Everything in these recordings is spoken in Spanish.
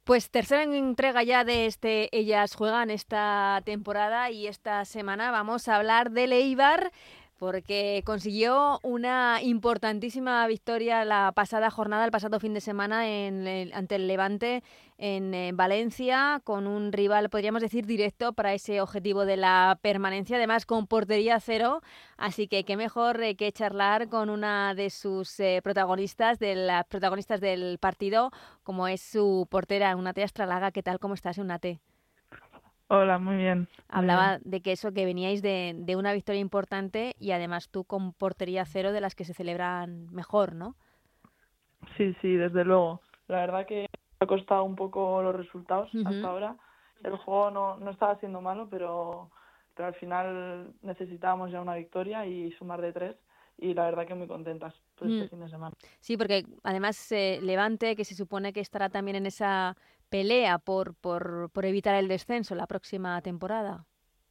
Pues tercera entrega ya de Ellas Juegan esta temporada y esta semana vamos a hablar del Eibar porque consiguió una importantísima victoria la pasada jornada, el pasado fin de semana ante el Levante en Valencia, con un rival, podríamos decir, directo para ese objetivo de la permanencia, además con portería cero, así que qué mejor que charlar con una de sus protagonistas, de las protagonistas del partido, como es su portera, Eunate Astralaga. ¿Qué tal? ¿Cómo estás, Eunate? Hola, muy bien, muy bien. Hablaba de que veníais de una victoria importante y además tú con portería cero, de las que se celebran mejor, ¿no? Sí, sí, desde luego. La verdad que me ha costado un poco los resultados hasta Uh-huh. ahora. El juego no estaba siendo malo, pero al final necesitábamos ya una victoria y sumar de 3. Y la verdad que muy contentas por este fin de semana. Sí, porque además Levante, que se supone que estará también en esa pelea por evitar el descenso la próxima temporada.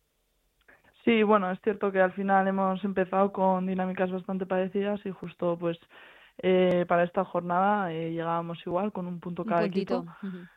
Sí, bueno, es cierto que al final hemos empezado con dinámicas bastante parecidas y justo pues para esta jornada llegábamos igual con un punto Un cada puntito. equipo. Uh-huh.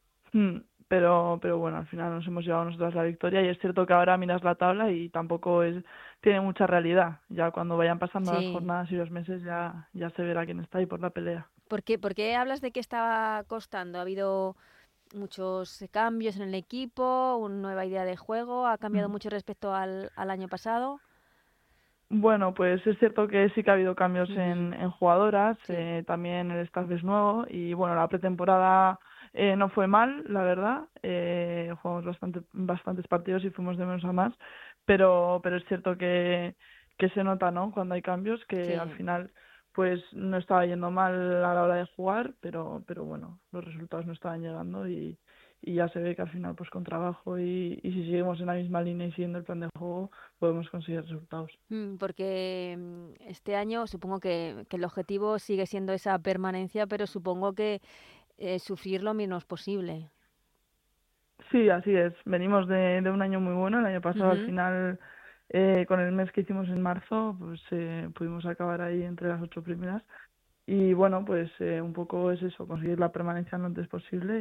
Pero bueno, al final nos hemos llevado nosotras la victoria y es cierto que ahora miras la tabla y tampoco tiene mucha realidad. Ya cuando vayan pasando las Sí. jornadas y los meses ya se verá quién está ahí por la pelea. ¿Por qué hablas de que estaba costando? ¿Ha habido muchos cambios en el equipo, una nueva idea de juego? ¿Ha cambiado Mm. mucho respecto al año pasado? Bueno, pues es cierto que sí que ha habido cambios Uh-huh. en jugadoras, Sí. también el staff es nuevo y bueno, la pretemporada no fue mal, la verdad. Jugamos bastantes partidos y fuimos de menos a más, pero es cierto que se nota, ¿no? Cuando hay cambios, que al Sí. final pues no estaba yendo mal a la hora de jugar, pero bueno, los resultados no estaban llegando y ya se ve que al final pues con trabajo y si seguimos en la misma línea y siguiendo el plan de juego podemos conseguir resultados. Porque este año supongo que el objetivo sigue siendo esa permanencia, pero supongo que sufrir lo menos posible. Sí, así es. Venimos de un año muy bueno. El año pasado, al Ujú. final, con el mes que hicimos en marzo, pues pudimos acabar ahí entre las 8 primeras. Y bueno, pues un poco es eso, conseguir la permanencia lo antes posible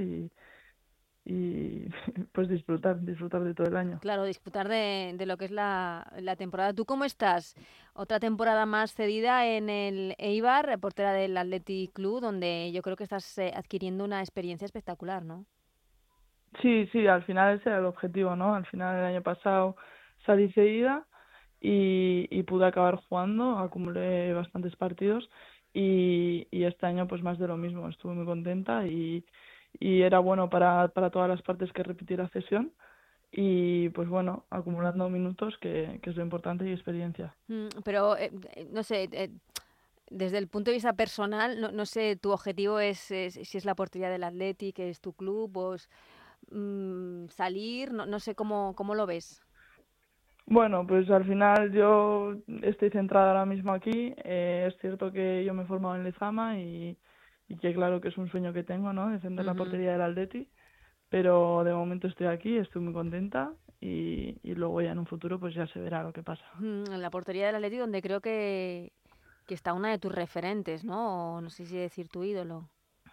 y pues disfrutar de todo el año. Claro, disfrutar de lo que es la temporada. ¿Tú cómo estás? Otra temporada más cedida en el Eibar, portera del Athletic Club, donde yo creo que estás adquiriendo una experiencia espectacular, ¿no? Sí, sí, al final ese era el objetivo, ¿no? Al final el año pasado salí cedida y pude acabar jugando, acumulé bastantes partidos y este año pues más de lo mismo, estuve muy contenta y era bueno para todas las partes que repitiera sesión y pues bueno, acumulando minutos que es lo importante y experiencia. Pero, no sé, desde el punto de vista personal, no sé, tu objetivo es si es la portería del Athletic, es tu club, o es, salir, no sé cómo lo ves. Bueno, pues al final yo estoy centrada ahora mismo aquí. Es cierto que yo me he formado en Lezama y que claro que es un sueño que tengo, ¿no? Defender la Ujú. portería del Atleti, pero de momento estoy aquí, estoy muy contenta y luego ya en un futuro pues ya se verá lo que pasa. En la portería del Athletic, donde creo que está una de tus referentes, ¿no? O no sé si decir tu ídolo.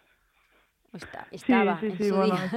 Sí, Estaba sí, en sí, su día. bueno,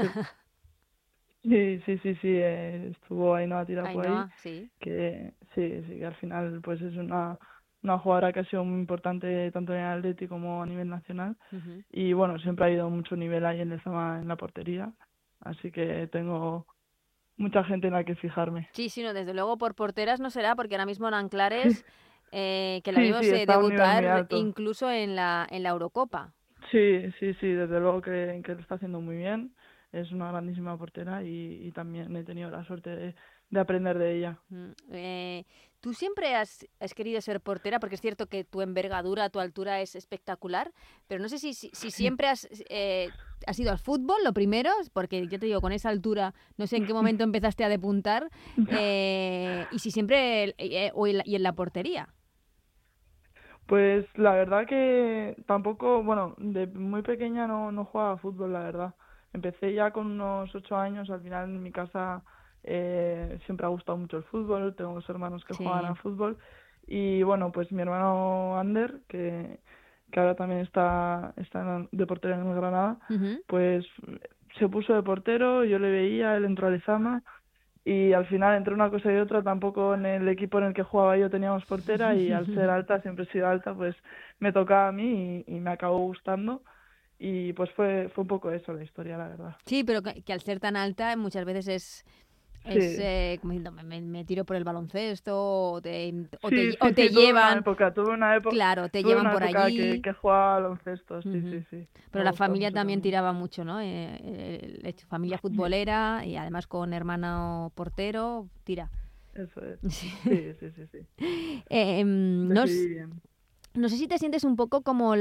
sí, estuvo Ainhoa Tirapu ahí, Ainhoa, sí. que sí, que al final pues es una jugadora que ha sido muy importante tanto en el Atleti como a nivel nacional. Ujú. Y bueno, siempre ha habido mucho nivel ahí en Lezama en la portería, así que tengo mucha gente en la que fijarme. Sí, sí, no, desde luego por porteras no será, porque ahora mismo en Anclares, que la Sí, sí, vimos está a un nivel muy debutar alto. incluso en la Eurocopa. Sí, desde luego que lo está haciendo muy bien. Es una grandísima portera y también he tenido la suerte de aprender de ella. Tú siempre has querido ser portera, porque es cierto que tu envergadura, tu altura es espectacular, pero no sé si siempre has ido al fútbol, lo primero, porque yo te digo, con esa altura, no sé en qué momento empezaste a depuntar, y si siempre, y en la portería. Pues la verdad que tampoco, bueno, de muy pequeña no jugaba a fútbol, la verdad. Empecé ya con unos 8 años, al final en mi casa siempre ha gustado mucho el fútbol, tengo dos hermanos que juegan Sí. a fútbol y bueno, pues mi hermano Ander, que ahora también está de portero en el Granada, Ujú. pues se puso de portero, yo le veía, él entró a Lezama y al final entre una cosa y otra tampoco en el equipo en el que jugaba yo teníamos portera y al ser alta, siempre he sido alta, pues me tocaba a mí y me acabó gustando y pues fue un poco eso la historia, la verdad. Sí, pero que al ser tan alta muchas veces Sí, como diciendo, me tiro por el baloncesto sí, o sí, te sí, llevan, claro, te tuve llevan una por época allí. que jugaba al baloncesto, sí, Ujú. sí, sí, Pero me la gusta familia mucho también también. tiraba mucho, ¿no? Familia futbolera y además con hermano portero, tira. Eso es. Sí. Sí, sí, sí, sí. No, Decidí bien. no sé si te sientes un poco como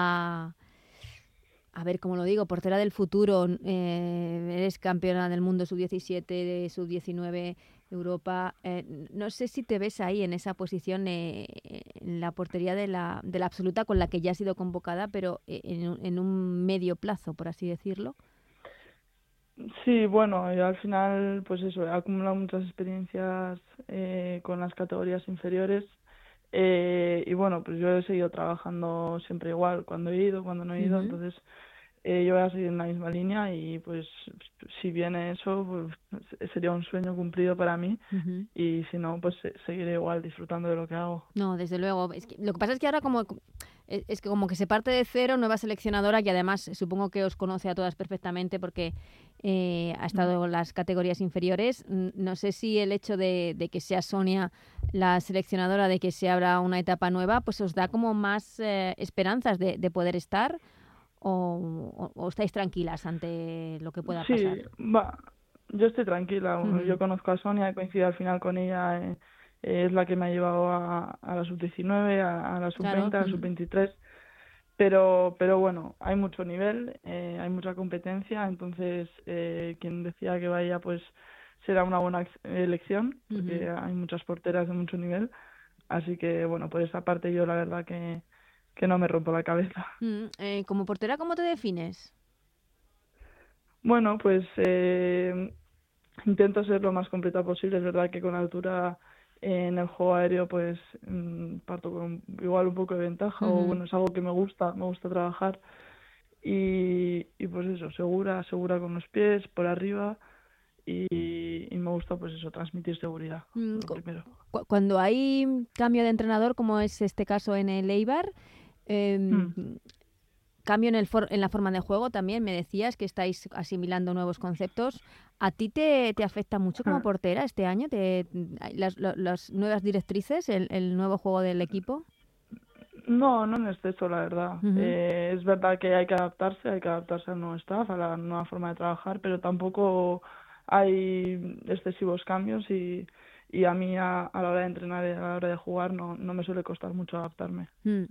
a ver, ¿cómo lo digo? Portera del futuro. Eres campeona del mundo sub-17, de sub-19, Europa. No sé si te ves ahí en esa posición, en la portería de la absoluta con la que ya has sido convocada, pero en un medio plazo, por así decirlo. Sí, bueno, y al final, pues eso, he acumulado muchas experiencias con las categorías inferiores y bueno, pues yo he seguido trabajando siempre igual, cuando he ido, cuando no he ido, Ujú, entonces yo voy a seguir en la misma línea y pues si viene eso, pues sería un sueño cumplido para mí ujú. y si no, pues seguiré igual disfrutando de lo que hago. No, desde luego. Es que, lo que pasa es que ahora es que como que se parte de cero, nueva seleccionadora que además supongo que os conoce a todas perfectamente porque ha Mm. estado en las categorías inferiores. No sé si el hecho de que sea Sonia la seleccionadora, de que se abra una etapa nueva, pues os da como más esperanzas de poder estar o estáis tranquilas ante lo que pueda pasar. Sí, va, yo estoy tranquila. Bueno, Ujú, yo conozco a Sonia, he coincidido al final con ella. Es la que me ha llevado a la sub-19, a la claro. sub-20, a la Ujú, sub-23. Pero bueno, hay mucho nivel, hay mucha competencia. Entonces, quien decía que vaya, pues será una buena elección, ujú. porque hay muchas porteras de mucho nivel. Así que, bueno, por esa parte yo la verdad que no me rompo la cabeza. Como portera, ¿cómo te defines? Bueno, pues intento ser lo más completa posible. Es verdad que con altura en el juego aéreo pues parto con igual un poco de ventaja o Ujú. bueno, es algo que me gusta trabajar y pues eso, segura con los pies, por arriba y me gusta pues eso, transmitir seguridad, Mm, lo primero. Cuando hay cambio de entrenador, como es este caso en el Eibar, em, Mm, cambio en la forma de juego también, me decías que estáis asimilando nuevos conceptos. ¿A ti te afecta mucho como ah. portera este año? Las nuevas directrices, el nuevo juego del equipo? No, no en exceso, la verdad. Ujú. Es verdad que hay que adaptarse al nuevo staff, a la nueva forma de trabajar, pero tampoco hay excesivos cambios y a mí a la hora de entrenar y a la hora de jugar no me suele costar mucho adaptarme. Mm.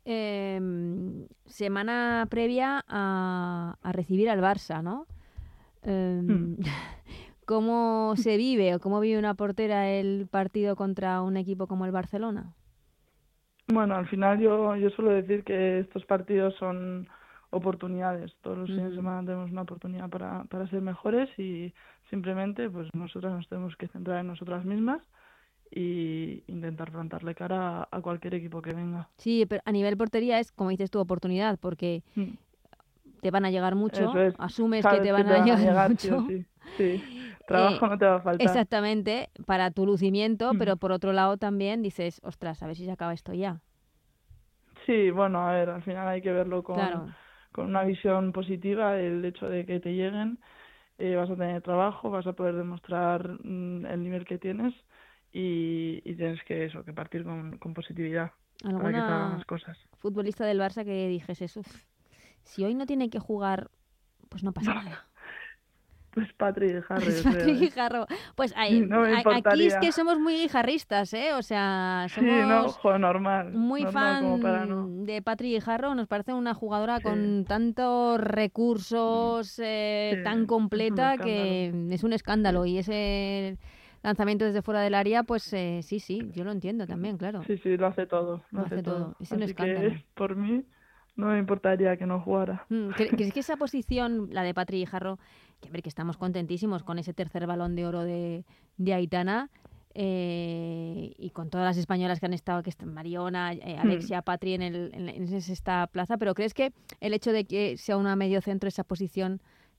Semana previa a recibir al Barça, ¿no? Mm. Em, ¿Cómo se vive o cómo vive una portera el partido contra un equipo como el Barcelona? Bueno, al final yo suelo decir que estos partidos son oportunidades. Todos los fines de Ujú. semana tenemos una oportunidad para ser mejores y simplemente pues nosotras nos tenemos que centrar en nosotras mismas y intentar plantarle cara a cualquier equipo que venga. Sí, pero a nivel portería es, como dices tu oportunidad, porque Mm. te van a llegar Eso mucho, es, asumes que te sabes que van te a van a llegar llegar sí o mucho, sí. Sí, eh, trabajo no te va a faltar. exactamente, para tu lucimiento, Mm. pero por otro lado también dices, ostras, a ver si se acaba esto ya. Sí, bueno, a ver, al final hay que verlo Claro. con una visión positiva, el hecho de que te lleguen, vas a tener trabajo, vas a poder demostrar el nivel que tienes y tienes que eso, que partir con positividad para que salgan ¿Alguna las cosas. futbolista del Barça que dijese, uff, si hoy no tiene que jugar, pues no pasa nada? Pues Patri y Harry, Es yo creo, Patrick ¿eh? Guijarro. Pues No me aquí es importaría. que somos muy guijarristas, ¿eh? O sea, Sí, no, somos ojo, normal, muy normal como para no. fan de Patrick Guijarro. Nos parece una jugadora Sí, con tantos mm, recursos, sí, tan es un completa escándalo. que es un Sí. escándalo. Y ese lanzamiento desde fuera del área, pues sí, sí, yo lo entiendo también, claro. Sí, sí, lo hace todo, lo Lo hace hace todo. todo. Es un Así escándalo. que por mí no me importaría que no jugara. ¿Crees que esa posición, la de Patri Guijarro, que a ver, que estamos contentísimos con ese tercer Balón de Oro de Aitana y con todas las españolas que han estado, que están Mariona, Hmm. Alexia, Patri en esta plaza, pero crees que el hecho de que sea una mediocentro esa posición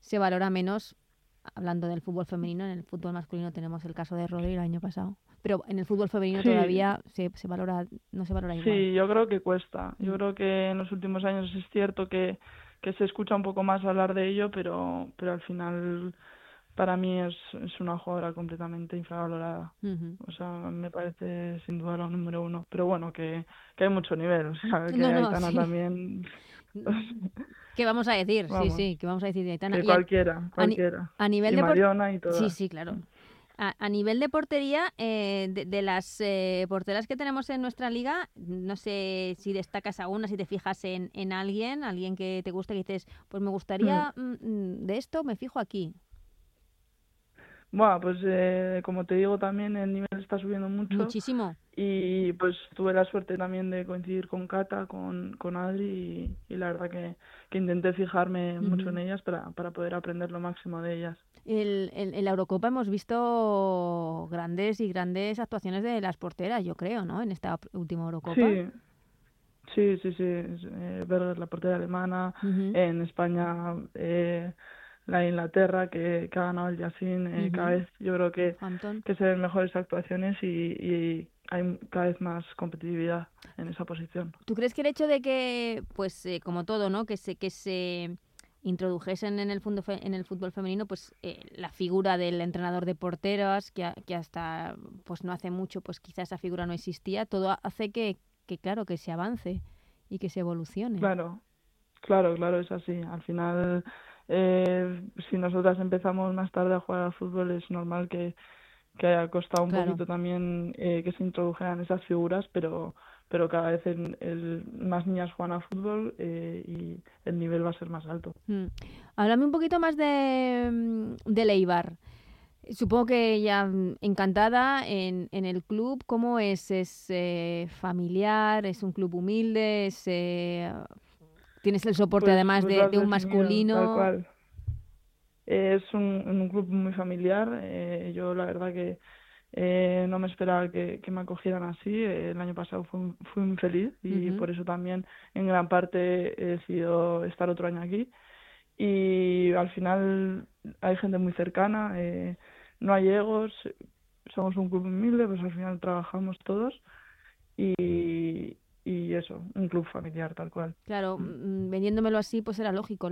se valora menos, hablando del fútbol femenino. En el fútbol masculino tenemos el caso de Rodri el año pasado, pero en el fútbol femenino Sí, todavía se valora, no se valora igual. sí, yo creo que cuesta. Yo Mm. creo que en los últimos años es cierto que se escucha un poco más hablar de ello, pero al final para mí es una jugadora completamente infravalorada. Ujú. O sea, me parece sin duda la número uno. Pero bueno, que hay mucho nivel. O sea, que No, no, Aitana sí. también, ¿Qué vamos a decir? Sí, vamos, sí, ¿qué vamos a decir de Aitana? que Y cualquiera, a, ni- cualquiera. a nivel Y de Mariona y sí, todas. sí, claro. A nivel de portería, de las porteras que tenemos en nuestra liga, no sé si destacas alguna, si te fijas en alguien que te guste, que dices, pues me Mm. gustaría de esto, me fijo aquí. Bueno, pues como te digo también el nivel está subiendo mucho Muchísimo. y pues tuve la suerte también de coincidir con Cata, con Adri y la verdad que intenté fijarme mucho en Ujú. ellas para poder aprender lo máximo de ellas. En la Eurocopa hemos visto grandes y grandes actuaciones de las porteras, yo creo, ¿no? En esta última Eurocopa. Sí, sí, sí, sí. Berger, la portera alemana, Ujú, en España la de Inglaterra que ha ganado el Yassin, cada ujú. vez yo creo Hampton. que se ven mejores actuaciones y hay cada vez más competitividad en esa posición. ¿Tú crees que el hecho de que, pues como todo, ¿no? Que se introdujesen en en el fútbol femenino, pues la figura del entrenador de porteras, que hasta pues no hace mucho, pues quizá esa figura no existía, todo hace que claro, que se avance y que se evolucione. Claro, claro, claro, es así. Al final, si nosotras empezamos más tarde a jugar al fútbol, es normal que haya costado un Claro. poquito también que se introdujeran esas figuras, pero cada vez más niñas juegan a fútbol y el nivel va a ser más alto. Mm. Háblame un poquito más de Eibar. Supongo que ya encantada en el club. ¿Cómo es? ¿Es familiar? ¿Es un club humilde? ¿Tienes el soporte además Pues lo has de un definido tal masculino? cual. Es un club muy familiar. Yo la verdad que no me esperaba que me acogieran así. El año pasado fui muy feliz y Ujú. por eso también en gran parte he decidido estar otro año aquí. Y al final hay gente muy cercana, no hay egos, somos un club humilde, pues al final trabajamos todos y eso, un club familiar tal cual. Claro, Mm. vendiéndomelo así, pues era lógico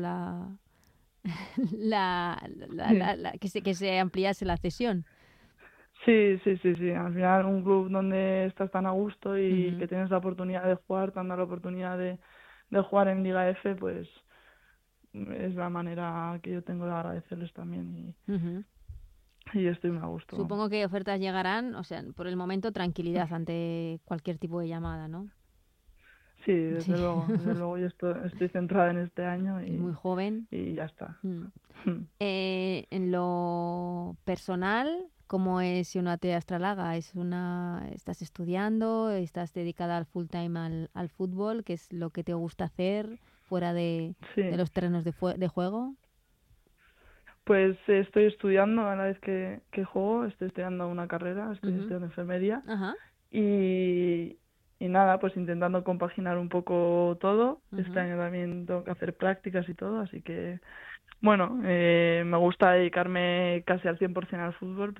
que se ampliase la cesión. Sí, sí, sí, sí. Al final un club donde estás tan a gusto y Ujú, que tienes la oportunidad de jugar, te han dado la oportunidad de jugar en Liga F, pues es la manera que yo tengo de agradecerles también ujú. y estoy muy a gusto, vamos. Supongo que ofertas llegarán, o sea, por el momento tranquilidad ante cualquier tipo de llamada, ¿no? Sí, Sí. desde luego yo estoy centrada en este año Es muy joven. y ya está. Mm. En lo personal, ¿cómo es Ionate Astralaga? ¿Estás estudiando? ¿Estás dedicada al full time al fútbol? ¿Qué es lo que te gusta hacer fuera de Sí, los terrenos de juego? pues estoy estudiando a la vez que juego, estoy estudiando una carrera, estoy Ujú. estudiando enfermería Ajá. y, y nada, pues intentando compaginar un poco todo. Este Ujú. año también tengo que hacer prácticas y todo, así que bueno, me gusta dedicarme casi al 100% al fútbol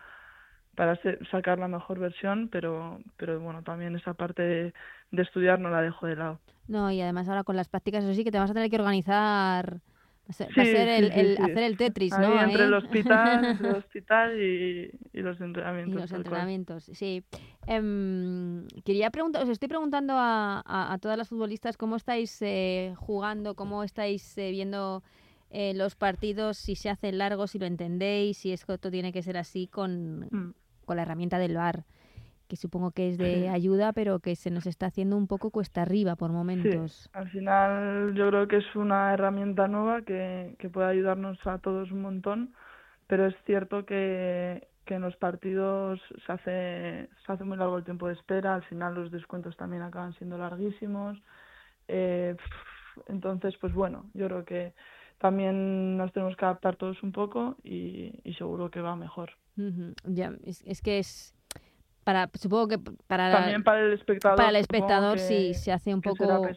para sacar la mejor versión, pero bueno, también esa parte de estudiar no la dejo de lado. No, y además ahora con las prácticas, eso sí, que te vas a tener que organizar. Va a ser Sí, sí, sí, sí. hacer el Tetris, Ahí ¿no? ¿Eh? entre el hospital y los Y entrenamientos, los tal cual. entrenamientos, sí. Quería preguntar, os estoy preguntando a todas las futbolistas cómo estáis jugando, cómo estáis viendo los partidos, si se hacen largos, si lo entendéis, si esto tiene que ser así Mm, con la herramienta del VAR, que supongo que es de sí, ayuda, pero que se nos está haciendo un poco cuesta arriba por sí. momentos. Al final yo creo que es una herramienta nueva que puede ayudarnos a todos un montón, pero es cierto que en los partidos se hace muy largo el tiempo de espera, al final los descuentos también acaban siendo larguísimos. Entonces, pues bueno, yo creo que también nos tenemos que adaptar todos un poco y seguro que va mejor. Ujú. Ya, es que es supongo que También para el para espectador el supongo espectador sí se hace un que será poco pesado.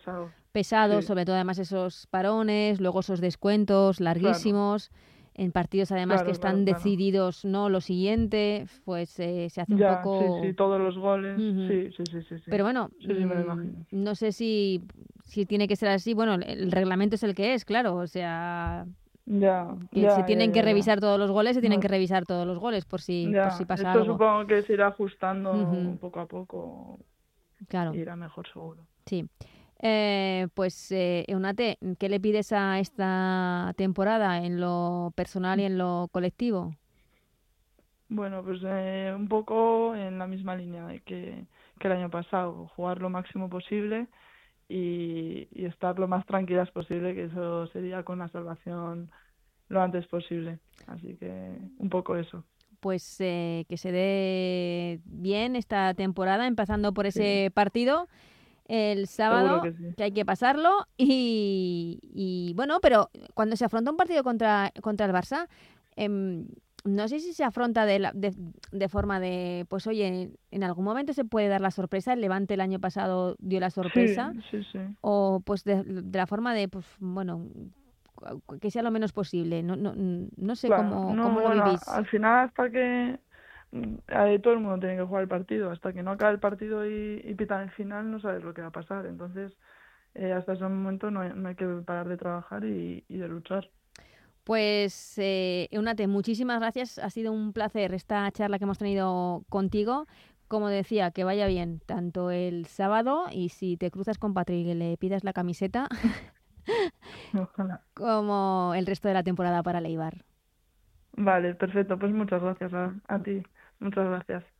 pesado, sí, sobre todo además esos parones, luego esos descuentos claro, larguísimos, en partidos además que claro, claro, están claro. decididos, no lo siguiente, pues se hace un Ya, sí, sí, poco... todos los goles, Ujú. sí, sí, sí, sí, sí. Pero bueno, Sí, sí, me lo imagino. no sé si tiene que ser así. Bueno, el reglamento es el que es, claro. O sea, Ya, que se ya, ya, tienen que ya, ya. revisar todos los goles, se tienen que No, revisar todos los goles por si ya, pasa esto algo. supongo que se irá ajustando Ujú. poco a poco, Claro, irá mejor seguro. sí. Pues, Eunate, ¿qué le pides a esta temporada en lo personal y en lo colectivo? Bueno, pues un poco en la misma línea que el año pasado, jugar lo máximo posible y estar lo más tranquilas posible, que eso sería con la salvación lo antes posible. Así que un poco eso, Pues que se dé bien esta temporada, empezando por sí, ese partido el seguro sábado, que sí. que hay que pasarlo. Y bueno, pero cuando se afronta un partido contra el Barça, em, no sé si se afronta de forma de, pues oye, en algún momento se puede dar la sorpresa. El Levante el año pasado dio la Sí, sorpresa. sí, sí. O pues de la forma de, pues bueno, que sea lo menos posible. No sé Claro, cómo no, lo bueno, vivís. al final hasta que todo el mundo tiene que jugar el partido, hasta que no acabe el partido y pitan el final no sabes lo que va a pasar, entonces hasta ese momento no hay que parar de trabajar y de luchar. Pues, Eunate, muchísimas gracias. Ha sido un placer esta charla que hemos tenido contigo. Como decía, que vaya bien tanto el sábado y si te cruzas con Patrick y le pidas la camiseta, Ojalá. como el resto de la temporada para Leibar. Vale, perfecto, pues muchas gracias a ti, muchas gracias.